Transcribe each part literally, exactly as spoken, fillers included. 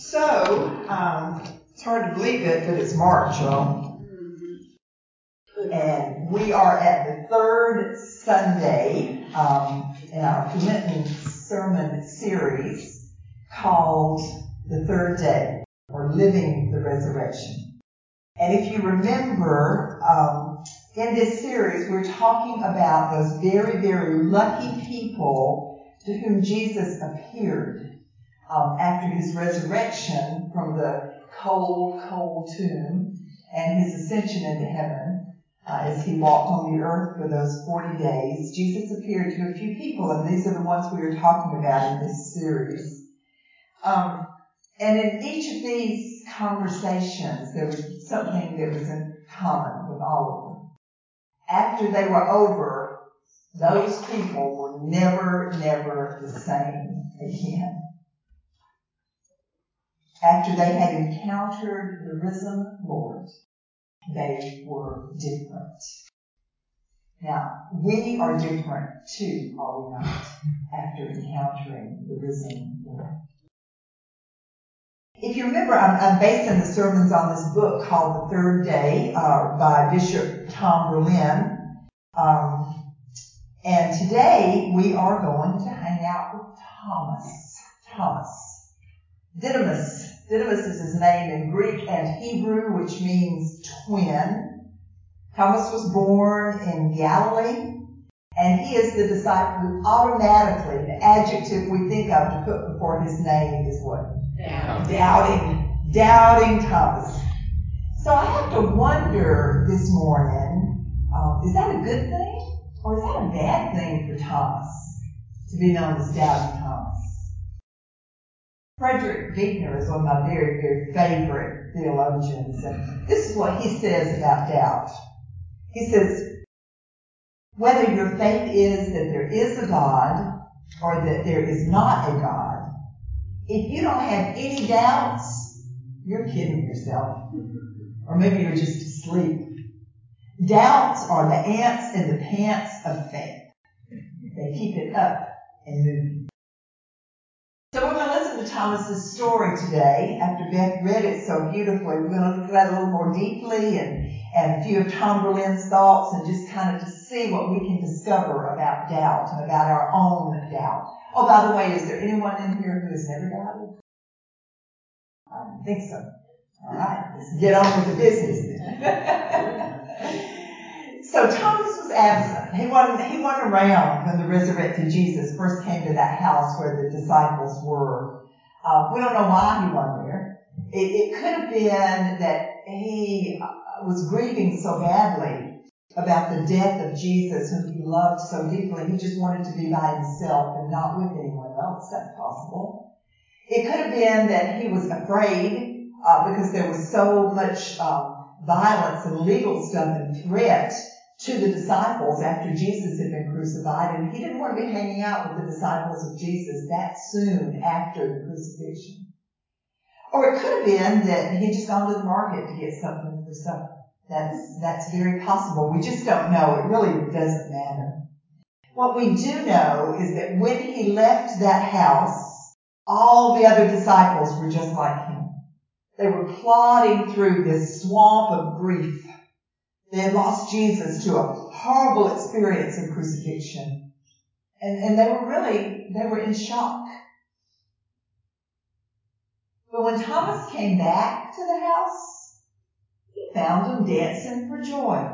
So, um, it's hard to believe it, but it's March, y'all. And we are at the third Sunday um, in our Lenten sermon series called The Third Day, or Living the Resurrection. And if you remember, um, in this series, we're talking about those very, very lucky people to whom Jesus appeared um, after his resurrection from the cold, cold tomb and his ascension into heaven. Uh, as he walked on the earth for those forty days, Jesus appeared to a few people, and these are the ones we are talking about in this series. Um, and in each of these conversations, there was something that was in common with all of them. After they were over, those people were never, never the same again. After they had encountered the risen Lord, they were different. Now, we are different too, are we not, after encountering the risen Lord? If you remember, I'm, I'm basing the sermons on this book called The Third Day uh, by Bishop Tom Berlin. Um, and today we are going to hang out with Thomas. Thomas. Didymus. Didymus is his name in Greek and Hebrew, which means twin. Thomas was born in Galilee, and he is the disciple who automatically, the adjective we think of to put before his name is what? Doubting. Doubting. Doubting Thomas. So I have to wonder this morning, um, is that a good thing? Or is that a bad thing for Thomas to be known as Doubting Thomas? Frederick Buechner is one of my very, very favorite theologians, and this is what he says about doubt. He says, whether your faith is that there is a God or that there is not a God, if you don't have any doubts, you're kidding yourself. Or maybe you're just asleep. Doubts are the ants in the pants of faith. They keep it up and moving. So we're going to listen to Thomas's story today. After Beth read it so beautifully, we're going to look at that a little more deeply and, and a few of Tom Berlin's thoughts and just kind of to see what we can discover about doubt and about our own doubt. Oh, by the way, is there anyone in here who has never doubted? I don't think so. All right, let's get on with the business then. So Thomas was absent. He wasn't, he wasn't around when the resurrected Jesus first came to that house where the disciples were. Uh, we don't know why he wasn't there. It, it could have been that he was grieving so badly about the death of Jesus, whom he loved so deeply. He just wanted to be by himself and not with anyone else. That's possible. It could have been that he was afraid uh, because there was so much um, violence and legal stuff and threat to the disciples after Jesus had been crucified, and he didn't want to be hanging out with the disciples of Jesus that soon after the crucifixion. Or it could have been that he had just gone to the market to get something for supper. That's, that's very possible. We just don't know. It really doesn't matter. What we do know is that when he left that house, all the other disciples were just like him. They were plodding through this swamp of grief. They had lost Jesus to a horrible experience of crucifixion. And, and they were really, they were in shock. But when Thomas came back to the house, he found them dancing for joy.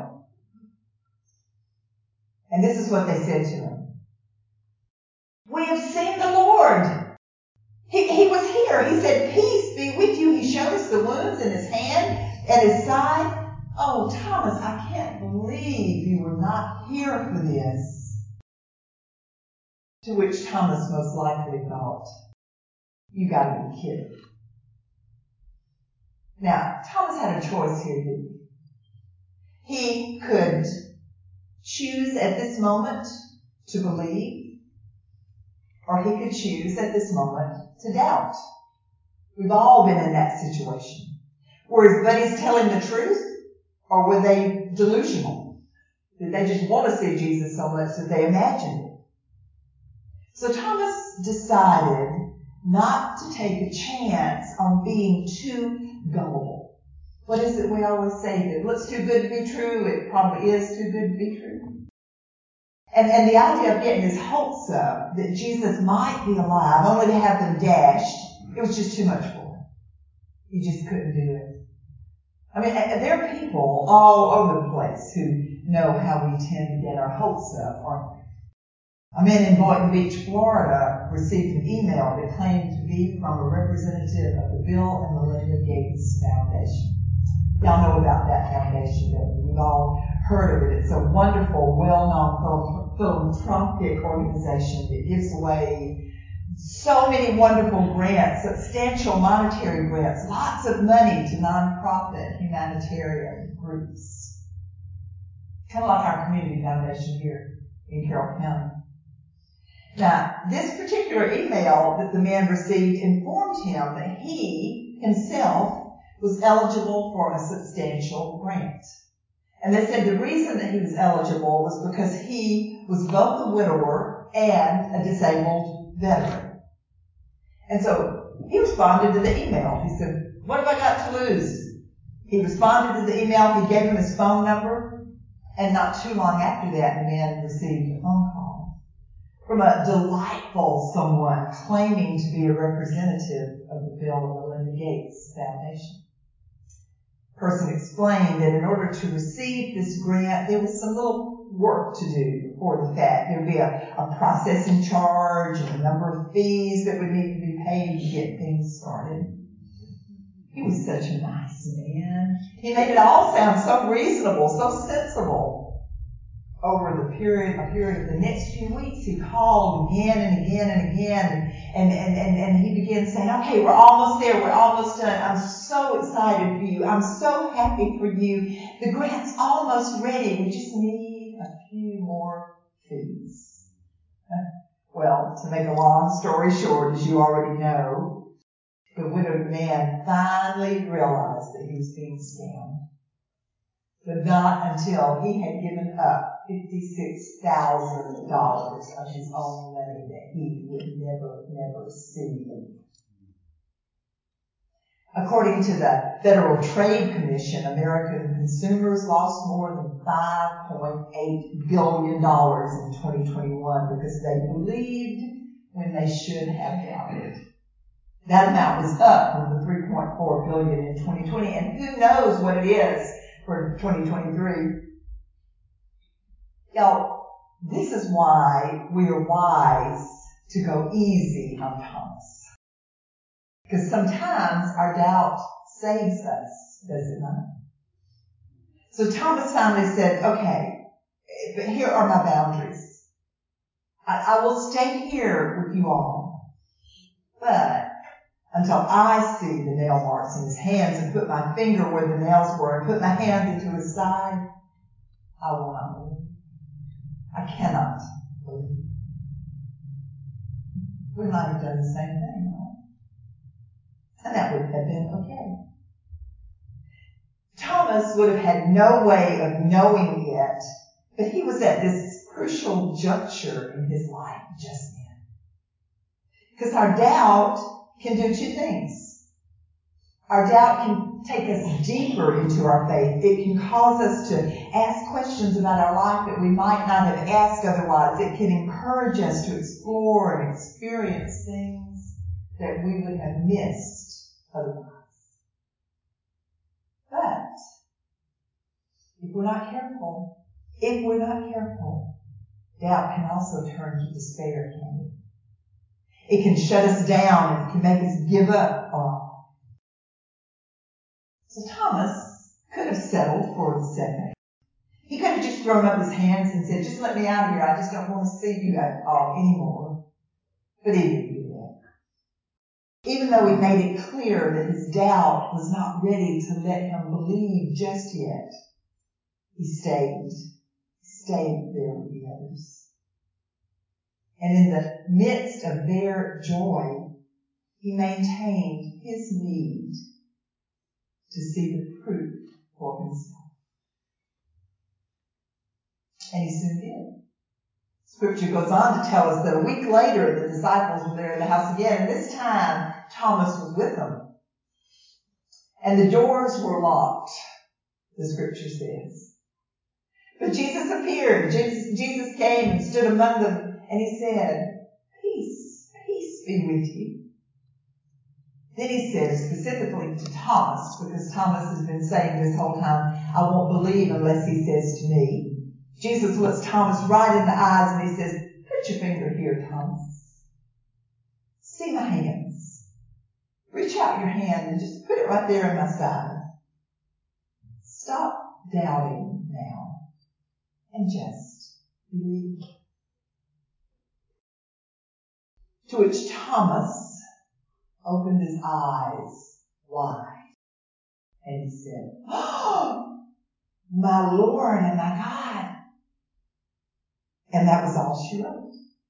And this is what they said to him. We have seen the Lord. He, he was here. He said, peace be with you. He showed us the wounds in his hand and his side. Oh, Thomas, I can't believe you were not here for this. To which Thomas most likely thought, you gotta be kidding. Now, Thomas had a choice here, didn't he? He could choose at this moment to believe, or he could choose at this moment to doubt. We've all been in that situation. Were his buddies telling the truth? Or were they delusional? Did they just want to see Jesus so much that they imagined it? So Thomas decided not to take a chance on being too gullible. What is it we always say? If it looks too good to be true, it probably is too good to be true. And, and the idea of getting his hopes up that Jesus might be alive, only to have them dashed, it was just too much for him. He just couldn't do it. I mean, there are people all over the place who know how we tend to get our hopes up, aren't we? A man in Boynton Beach, Florida, received an email that claimed to be from a representative of the Bill and Melinda Gates Foundation. Y'all know about that foundation, don't you? We've all heard of it. It's a wonderful, well-known philanthropic organization that gives away so many wonderful grants, substantial monetary grants, lots of money to nonprofit humanitarian groups. Kind of like our community foundation here in Carroll County. Now, this particular email that the man received informed him that he himself was eligible for a substantial grant. And they said the reason that he was eligible was because he was both a widower and a disabled veteran. And so he responded to the email. He said, what have I got to lose? He responded to the email. He gave him his phone number. And not too long after that, the man received a phone call from a delightful someone claiming to be a representative of the Bill and Melinda Gates Foundation. The person explained that in order to receive this grant, there was some little work to do before the fact. There would be a, a processing charge and a number of fees that would need to be paid to get things started. He was such a nice man. He made it all sound so reasonable, so sensible. Over the period, a period of the next few weeks, he called again and again and again, and, and, and, and he began saying, okay, we're almost there, we're almost done. I'm so excited for you. I'm so happy for you. The grant's almost ready. We just need a few more fees. Well, to make a long story short, as you already know, the widowed man finally realized that he was being scammed. But not until he had given up fifty-six thousand dollars of his own money that he would never, never see again. According to the Federal Trade Commission, American consumers lost more than five point eight billion dollars in twenty twenty-one because they believed when they should have doubted. That amount was up from the three point four billion dollars in twenty twenty, and who knows what it is for twenty twenty-three. Y'all, this is why we are wise to go easy on Thomas. Because sometimes our doubt saves us, does it not? So Thomas finally said, okay, but here are my boundaries. I, I will stay here with you all, but until I see the nail marks in his hands and put my finger where the nails were and put my hand into his side, I will not believe. I cannot believe. We might have done the same thing, right? And that would have been okay. Thomas would have had no way of knowing it, but he was at this crucial juncture in his life just then. Because our doubt can do two things. Our doubt can take us deeper into our faith. It can cause us to ask questions about our life that we might not have asked otherwise. It can encourage us to explore and experience things that we would have missed otherwise. But if we're not careful, if we're not careful, doubt can also turn to despair, can't it? It can shut us down and it can make us give up on. So Thomas could have settled for the second. He could have just thrown up his hands and said, just let me out of here. I just don't want to see you at all anymore. But he didn't do that. Even though he made it clear that his doubt was not ready to let him believe just yet, he stayed. He stayed there with the others. And in the midst of their joy, he maintained his need to see the proof for himself. And he soon did. Scripture goes on to tell us that a week later, the disciples were there in the house again, and this time Thomas was with them. And the doors were locked, the Scripture says. But Jesus appeared. Jesus, Jesus came and stood among them, and he said, "Peace, peace be with you." Then he said specifically to Thomas, because Thomas has been saying this whole time, "I won't believe unless he says to me." Jesus looks Thomas right in the eyes and he says, "Put your finger here, Thomas. See my hands. Reach out your hand and just put it right there in my side. Stop doubting now and just believe." To which Thomas opened his eyes wide and he said, "Oh, my Lord and my God." And that was all she wrote.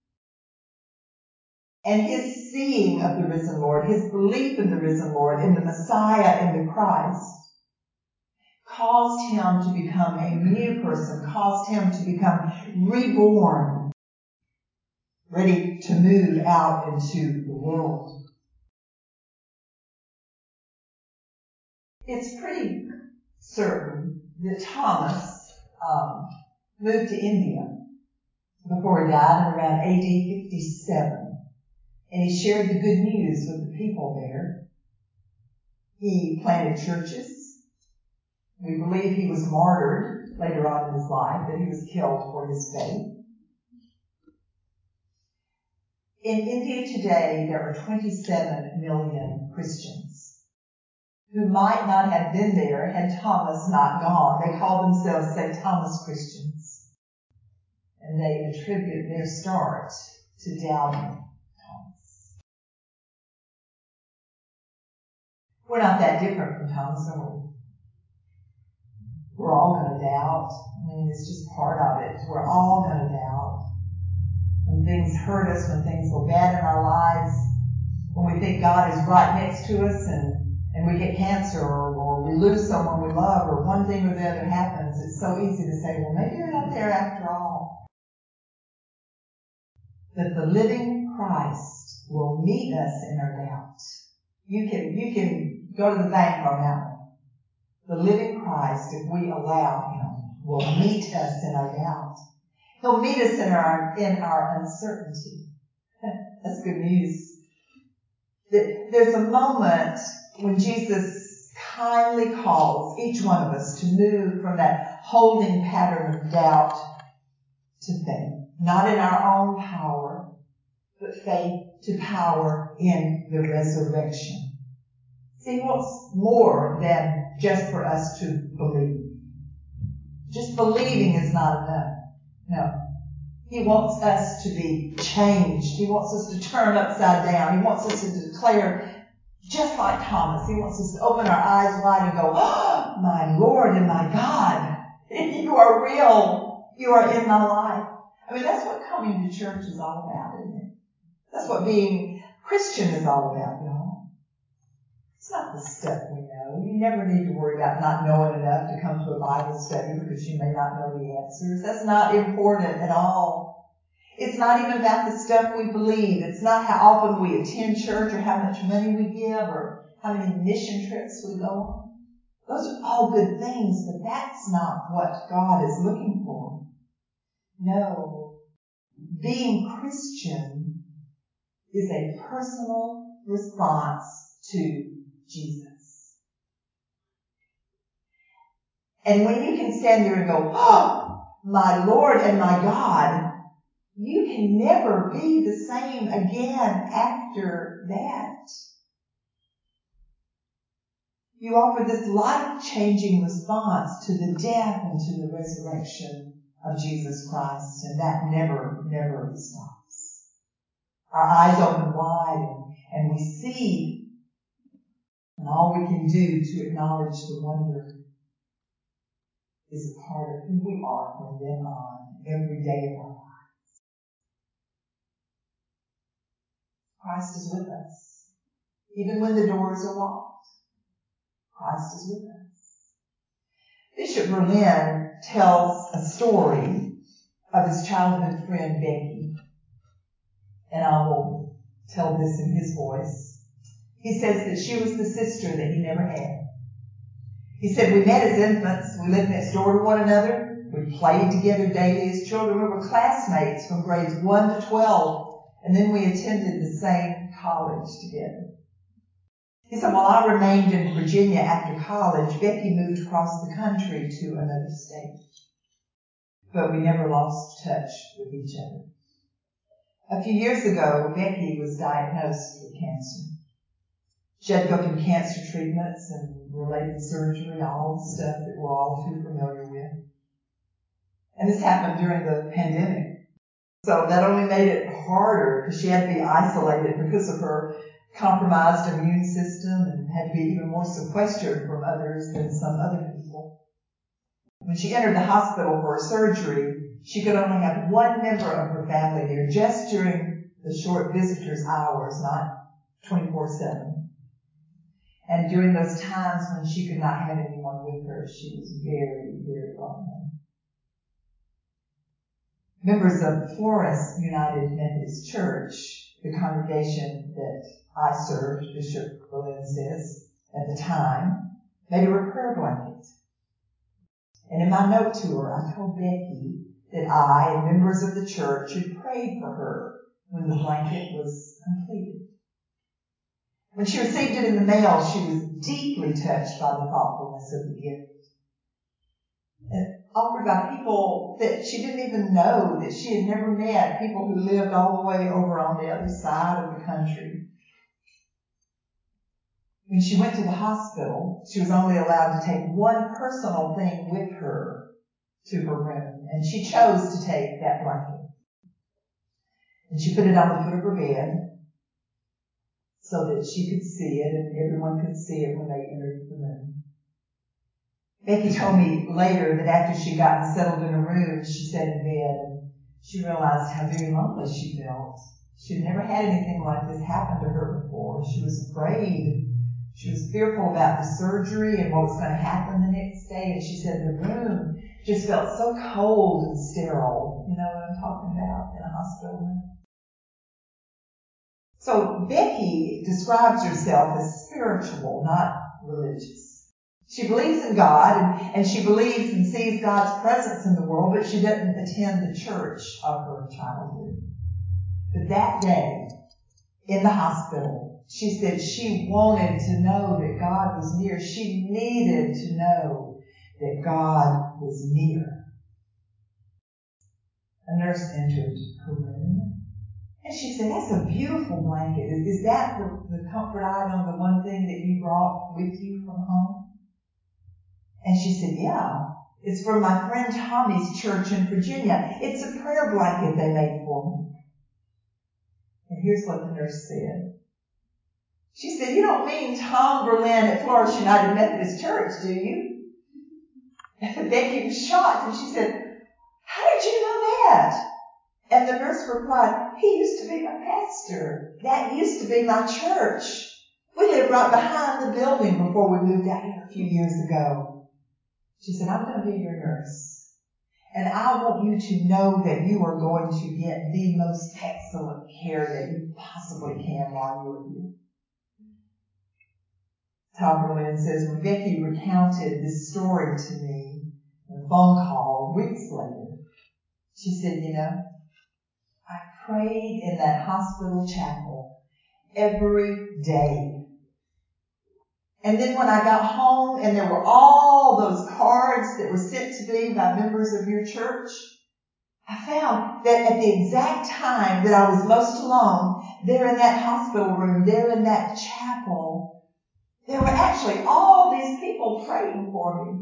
And his seeing of the risen Lord, his belief in the risen Lord, in the Messiah, in the Christ, caused him to become a new person, caused him to become reborn, ready to move out into the world. It's pretty certain that Thomas um, moved to India before he died in around A D fifty-seven. And he shared the good news with the people there. He planted churches. We believe he was martyred later on in his life, that he was killed for his faith. In India today, there are twenty-seven million Christians who might not have been there had Thomas not gone. They call themselves Saint Thomas Christians. And they attribute their start to doubting Thomas. We're not that different from Thomas, are we? We're all going to doubt. I mean, it's just part of it. We're all going to doubt. When things hurt us, when things go bad in our lives, when we think God is right next to us and, and we get cancer or, or we lose someone we love or one thing or the other happens, it's so easy to say, well, maybe you're not there after all. That the living Christ will meet us in our doubt. You can, you can go to the bank on that one. The living Christ, if we allow him, will meet us in our doubt. He'll meet us in our, in our uncertainty. That's good news. There's a moment when Jesus kindly calls each one of us to move from that holding pattern of doubt to faith. Not in our own power, but faith to power in the resurrection. See, he wants more than just for us to believe. Just believing is not enough. No. He wants us to be changed. He wants us to turn upside down. He wants us to declare, just like Thomas, he wants us to open our eyes wide and go, "Oh, my Lord and my God, you are real. You are in my life." I mean, that's what coming to church is all about, isn't it? That's what being Christian is all about, y'all. It's not the stuff we know. You never need to worry about not knowing enough to come to a Bible study because you may not know the answers. That's not important at all. It's not even about the stuff we believe. It's not how often we attend church or how much money we give or how many mission trips we go on. Those are all good things, but that's not what God is looking for. No, being Christian is a personal response to Jesus. And when you can stand there and go, "Oh, my Lord and my God," you can never be the same again after that. You offer this life-changing response to the death and to the resurrection of Jesus Christ, and that never, never stops. Our eyes open wide and, and we see, and all we can do to acknowledge the wonder is a part of who we are from then on, every day of our lives. Christ is with us. Even when the doors are locked, Christ is with us. Bishop Berlin tells a story of his childhood friend, Becky. And I will tell this in his voice. He says that she was the sister that he never had. He said, we met as infants. We lived next door to one another. We played together daily as children. We were classmates from grades one to twelve. And then we attended the same college together. He said, while I remained in Virginia after college, Becky moved across the country to another state. But we never lost touch with each other. A few years ago, Becky was diagnosed with cancer. She had to go through cancer treatments and related surgery, all the stuff that we're all too familiar with. And this happened during the pandemic. So that only made it harder because she had to be isolated because of her compromised immune system and had to be even more sequestered from others than some other people. When she entered the hospital for her surgery, she could only have one member of her family there just during the short visitors' hours, not twenty-four seven. And during those times when she could not have anyone with her, she was very, very lonely. Members of Florence United Methodist Church, the congregation that I served, Bishop Berlin says, at the time, made her a prayer blanket. And in my note to her, I told Becky that I and members of the church had prayed for her when the blanket was completed. When she received it in the mail, she was deeply touched by the thoughtfulness of the gift. And offered by people that she didn't even know, that she had never met, people who lived all the way over on the other side of the country. When she went to the hospital, she was only allowed to take one personal thing with her to her room, and she chose to take that blanket. And she put it on the foot of her bed so that she could see it and everyone could see it when they entered the room. Becky told me later that after she got settled in her room, she sat in bed and she realized how very lonely she felt. She had never had anything like this happen to her before. She was afraid. She was fearful about the surgery and what was going to happen the next day. And she said the room just felt so cold and sterile. You know what I'm talking about, in a hospital room. So Becky describes herself as spiritual, not religious. She believes in God and, and she believes and sees God's presence in the world, but she doesn't attend the church of her childhood. But that day, in the hospital, she said she wanted to know that God was near. She needed to know that God was near. A nurse entered her room. And she said, that's a beautiful blanket. Is, is that the, the comfort item, the one thing that you brought with you from home? And she said, yeah, it's from my friend Tommy's church in Virginia. It's a prayer blanket they made for me. And here's what the nurse said. She said, you don't mean Tom Berlin at Florence United Methodist Church, do you? And Becky was shocked and she said, how did you know that? And the nurse replied, he used to be my pastor. That used to be my church. We lived right behind the building before we moved out here a few years ago. She said, I'm going to be your nurse. And I want you to know that you are going to get the most excellent care that you possibly can while you're here. Tom Berlin says, when Becky recounted this story to me in a phone call weeks later, she said, you know, I prayed in that hospital chapel every day. And then when I got home and there were all those cards that were sent to me by members of your church, I found that at the exact time that I was most alone, there in that hospital room, there in that chapel, there were actually all these people praying for me.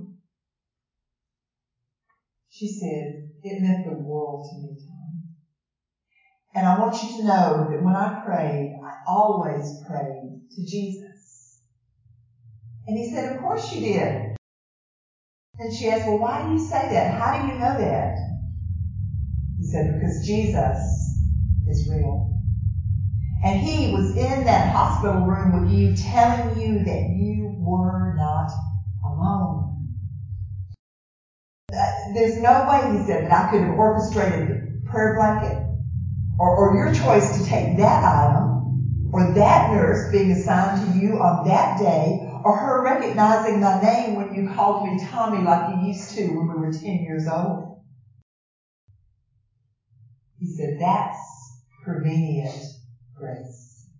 She said, it meant the world to me, Tom. And I want you to know that when I prayed, I always prayed to Jesus. And he said, of course you did. And she asked, well, why do you say that? How do you know that? He said, because Jesus is real. And he was in that hospital room with you, telling you that you were not alone. there's no way, he said, that I could have orchestrated the prayer blanket or, or your choice to take that item or that nurse being assigned to you on that day or her recognizing my name when you called me Tommy like you used to when we were ten years old. He said, that's prevenient grace.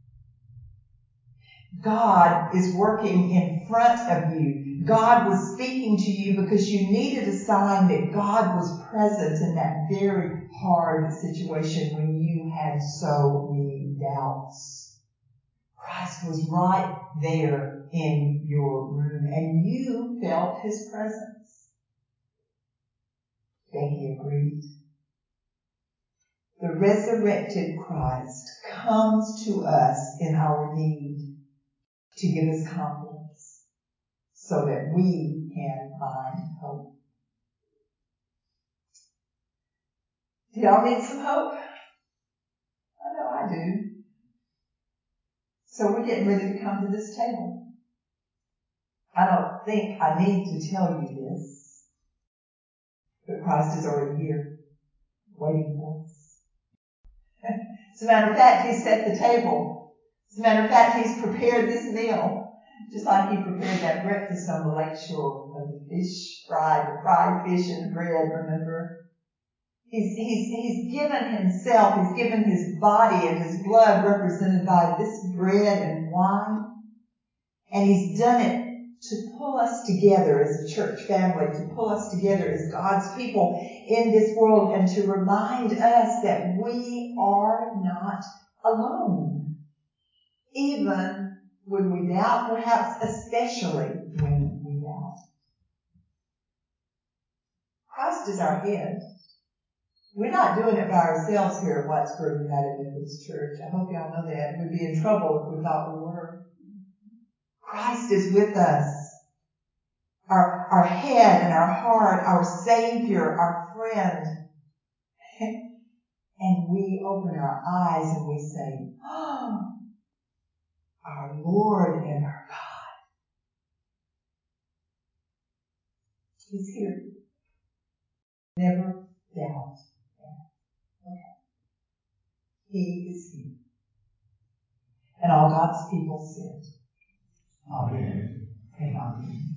God is working in front of you. God was speaking to you because you needed a sign that God was present in that very hard situation when you had so many doubts. Christ was right there in your room and you felt his presence. Becky agreed. The resurrected Christ comes to us in our need to give us confidence so that we can find hope. Do y'all need some hope? I know I do. So we're getting ready to come to this table. I don't think I need to tell you this, but Christ is already here, waiting for us. As a matter of fact, He set the table. As a matter of fact, He's prepared this meal. Just like He prepared that breakfast on the lake shore of the fish fried, the fried fish and the bread, remember? He's, he's, he's given Himself, He's given His body and His blood represented by this bread and wine. And He's done it to pull us together as a church family, to pull us together as God's people in this world and to remind us that we are not alone. Even when we doubt, perhaps especially when we doubt. Christ is our head. We're not doing it by ourselves here at Whitesburg United Methodist Church. I hope y'all know that. We'd be in trouble if we thought we were. Christ is with us. Our, our head and our heart, our Savior, our friend. And we open our eyes and we say, oh, our Lord and our God. He's here. Never doubt that. Okay. He is here. And all God's people said, Amen and Amen.